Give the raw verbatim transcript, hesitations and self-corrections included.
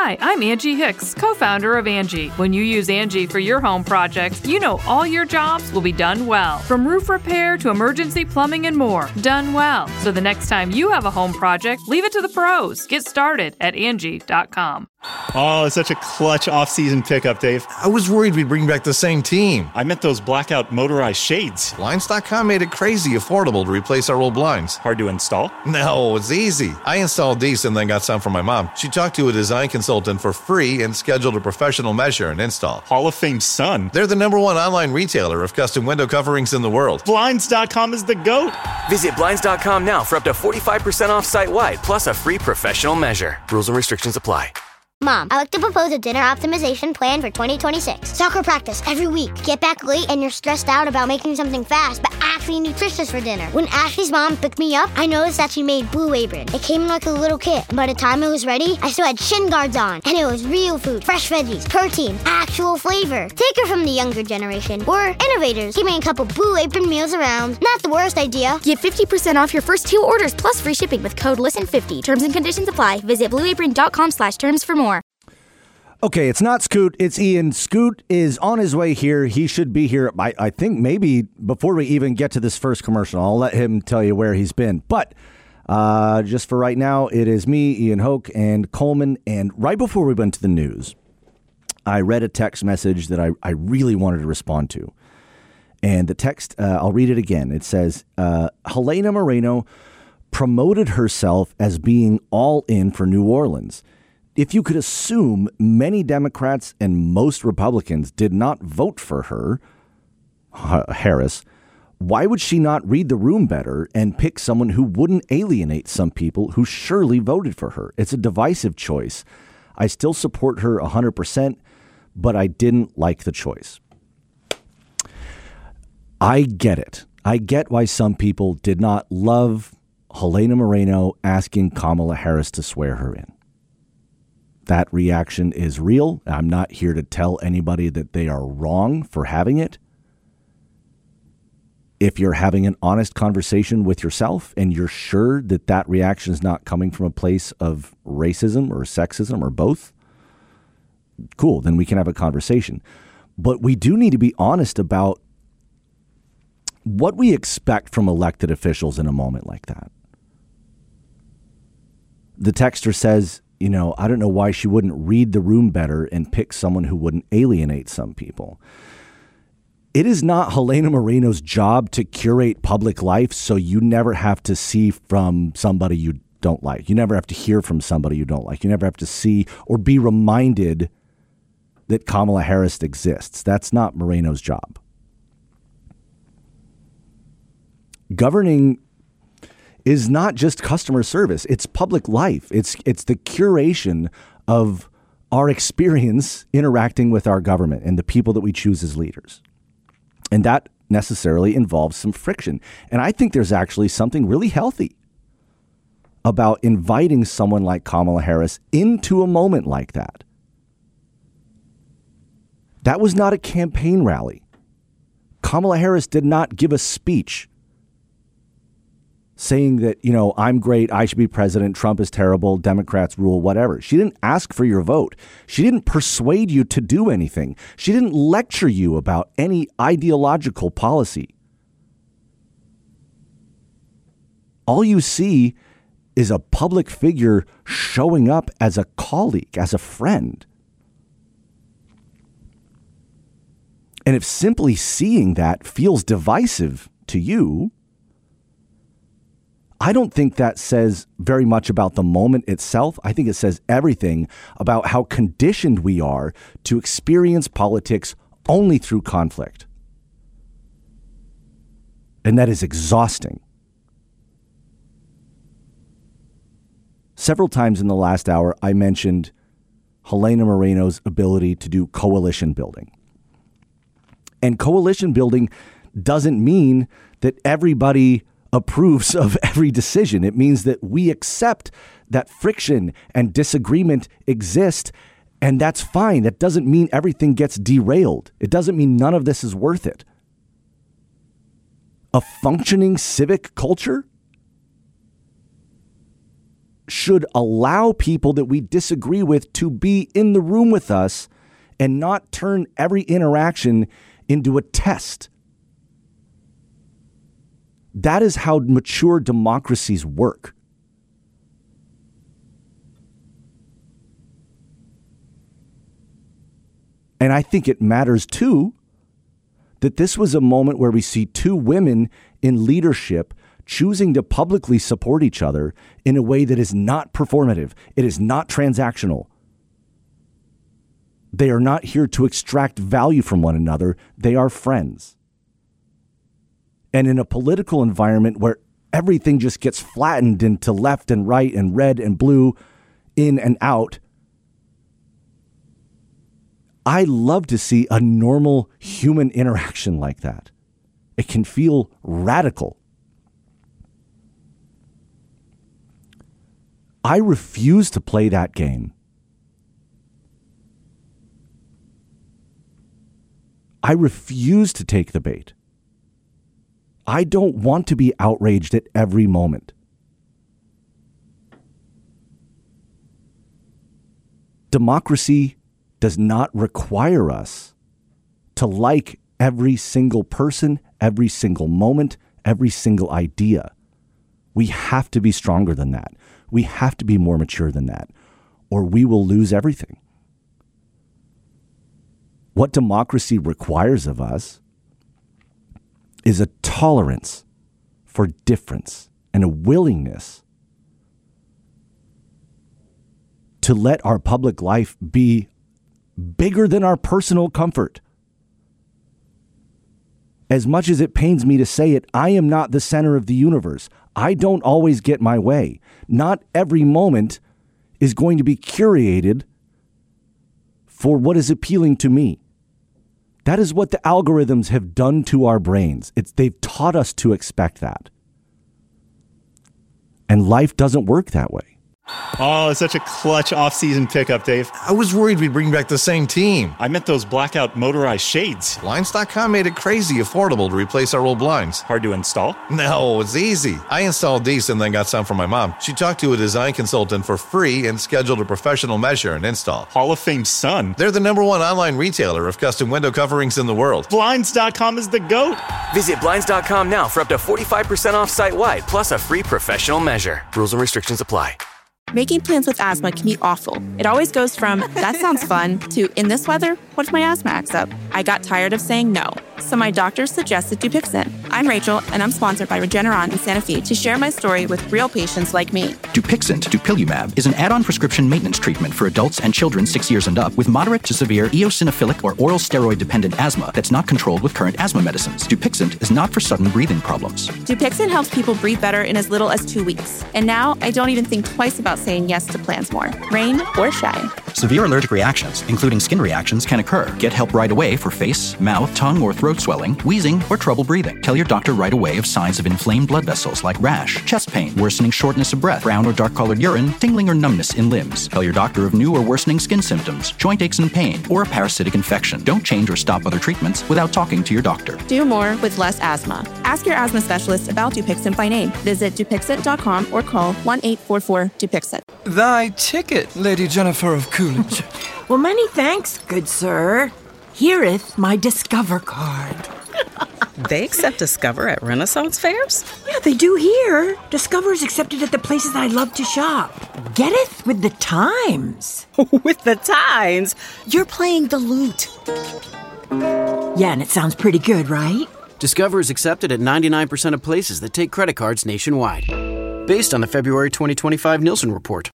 Hi, I'm Angie Hicks, co-founder of Angie. When you use Angie for your home projects, you know all your jobs will be done well. From roof repair to emergency plumbing and more, done well. So the next time you have a home project, leave it to the pros. Get started at Angie dot com. Oh, such a clutch off-season pickup, Dave. I was worried we'd bring back the same team. I meant those blackout motorized shades. Blinds dot com made it crazy affordable to replace our old blinds. Hard to install? No, it's easy. I installed these and then got some from my mom. She talked to a design consultant for free and scheduled a professional measure and install. Hall of Fame son. They're the number one online retailer of custom window coverings in the world. Blinds dot com is the GOAT. Visit Blinds dot com now for up to forty-five percent off site-wide, plus a free professional measure. Rules and restrictions apply. Mom, I like to propose a dinner optimization plan for twenty twenty-six. Soccer practice every week. Get back late and you're stressed out about making something fast, but actually nutritious for dinner. When Ashley's mom picked me up, I noticed that she made Blue Apron. It came like a little kit, and by the time it was ready, I still had shin guards on. And it was real food, fresh veggies, protein, actual flavor. Take her from the younger generation. We're innovators, keeping a couple Blue Apron meals around. Not the worst idea. Get fifty percent off your first two orders plus free shipping with code listen fifty. Terms and conditions apply. Visit blue apron dot com slash terms for more. Okay, it's not Scoot, it's Ian. Scoot is on his way here. He should be here, I, I think, maybe before we even get to this first commercial. I'll let him tell you where he's been. But uh, just for right now, it is me, Ian Hoke, and Coleman. And right before we went to the news, I read a text message that I, I really wanted to respond to. And the text, uh, I'll read it again. It says, uh, Helena Moreno promoted herself as being all in for New Orleans. If you could assume many Democrats and most Republicans did not vote for her, Harris, why would she not read the room better and pick someone who wouldn't alienate some people who surely voted for her? It's a divisive choice. I still support her one hundred percent, but I didn't like the choice. I get it. I get why some people did not love Helena Moreno asking Kamala Harris to swear her in. That reaction is real. I'm not here to tell anybody that they are wrong for having it. If you're having an honest conversation with yourself and you're sure that that reaction is not coming from a place of racism or sexism or both, cool, then we can have a conversation. But we do need to be honest about what we expect from elected officials in a moment like that. The texter says, you know, I don't know why she wouldn't read the room better and pick someone who wouldn't alienate some people. It is not Helena Moreno's job to curate public life so you never have to see from somebody you don't like. You never have to hear from somebody you don't like. You never have to see or be reminded that Kamala Harris exists. That's not Moreno's job. Governing is not just customer service. It's public life. It's it's the curation of our experience interacting with our government and the people that we choose as leaders. And that necessarily involves some friction. And I think there's actually something really healthy about inviting someone like Kamala Harris into a moment like that. That was not a campaign rally. Kamala Harris did not give a speech saying that, you know, I'm great, I should be president, Trump is terrible, Democrats rule, whatever. She didn't ask for your vote. She didn't persuade you to do anything. She didn't lecture you about any ideological policy. All you see is a public figure showing up as a colleague, as a friend. And if simply seeing that feels divisive to you, I don't think that says very much about the moment itself. I think it says everything about how conditioned we are to experience politics only through conflict. And that is exhausting. Several times in the last hour, I mentioned Helena Moreno's ability to do coalition building. And coalition building doesn't mean that everybody approves of every decision. It means that we accept that friction and disagreement exist, and that's fine. That doesn't mean everything gets derailed. It doesn't mean none of this is worth it. A functioning civic culture should allow people that we disagree with to be in the room with us and not turn every interaction into a test. That is how mature democracies work. And I think it matters, too, that this was a moment where we see two women in leadership choosing to publicly support each other in a way that is not performative. It is not transactional. They are not here to extract value from one another. They are friends. And in a political environment where everything just gets flattened into left and right and red and blue, in and out, I love to see a normal human interaction like that. It can feel radical. I refuse to play that game. I refuse to take the bait. I don't want to be outraged at every moment. Democracy does not require us to like every single person, every single moment, every single idea. We have to be stronger than that. We have to be more mature than that, or we will lose everything. What democracy requires of us is a tolerance for difference and a willingness to let our public life be bigger than our personal comfort. As much as it pains me to say it, I am not the center of the universe. I don't always get my way. Not every moment is going to be curated for what is appealing to me. That is what the algorithms have done to our brains. It's, they've taught us to expect that. And life doesn't work that way. Oh, it's such a clutch off-season pickup, Dave. I was worried we'd bring back the same team. I meant those blackout motorized shades. Blinds dot com made it crazy affordable to replace our old blinds. Hard to install? No, it's easy. I installed these and then got some from my mom. She talked to a design consultant for free and scheduled a professional measure and install. Hall of Fame son. They're the number one online retailer of custom window coverings in the world. Blinds dot com is the GOAT. Visit Blinds dot com now for up to forty-five percent off site-wide, plus a free professional measure. Rules and restrictions apply. Making plans with asthma can be awful. It always goes from, that sounds fun, to, in this weather, what if my asthma acts up? I got tired of saying no, so my doctor suggested Dupixent. I'm Rachel, and I'm sponsored by Regeneron and Sanofi to share my story with real patients like me. Dupixent, dupilumab, is an add-on prescription maintenance treatment for adults and children six years and up with moderate to severe eosinophilic or oral steroid-dependent asthma that's not controlled with current asthma medicines. Dupixent is not for sudden breathing problems. Dupixent helps people breathe better in as little as two weeks. And now, I don't even think twice about saying yes to plans more, rain or shine. Severe allergic reactions, including skin reactions, can occur. Get help right away for face, mouth, tongue, or throat swelling, wheezing, or trouble breathing. Tell your doctor right away of signs of inflamed blood vessels like rash, chest pain, worsening shortness of breath, brown or dark-colored urine, tingling or numbness in limbs. Tell your doctor of new or worsening skin symptoms, joint aches and pain, or a parasitic infection. Don't change or stop other treatments without talking to your doctor. Do more with less asthma. Ask your asthma specialist about Dupixent by name. Visit Dupixent dot com or call one eight four four Dupixent. Thy ticket, Lady Jennifer of Coolidge. Well, many thanks, good sir. Hereeth my Discover card. They accept Discover at Renaissance fairs? Yeah, they do here. Discover is accepted at the places I love to shop. Getteth with the times. With the times? You're playing the lute. Yeah, and it sounds pretty good, right? Discover is accepted at ninety-nine percent of places that take credit cards nationwide. Based on the February twenty twenty-five Nielsen report.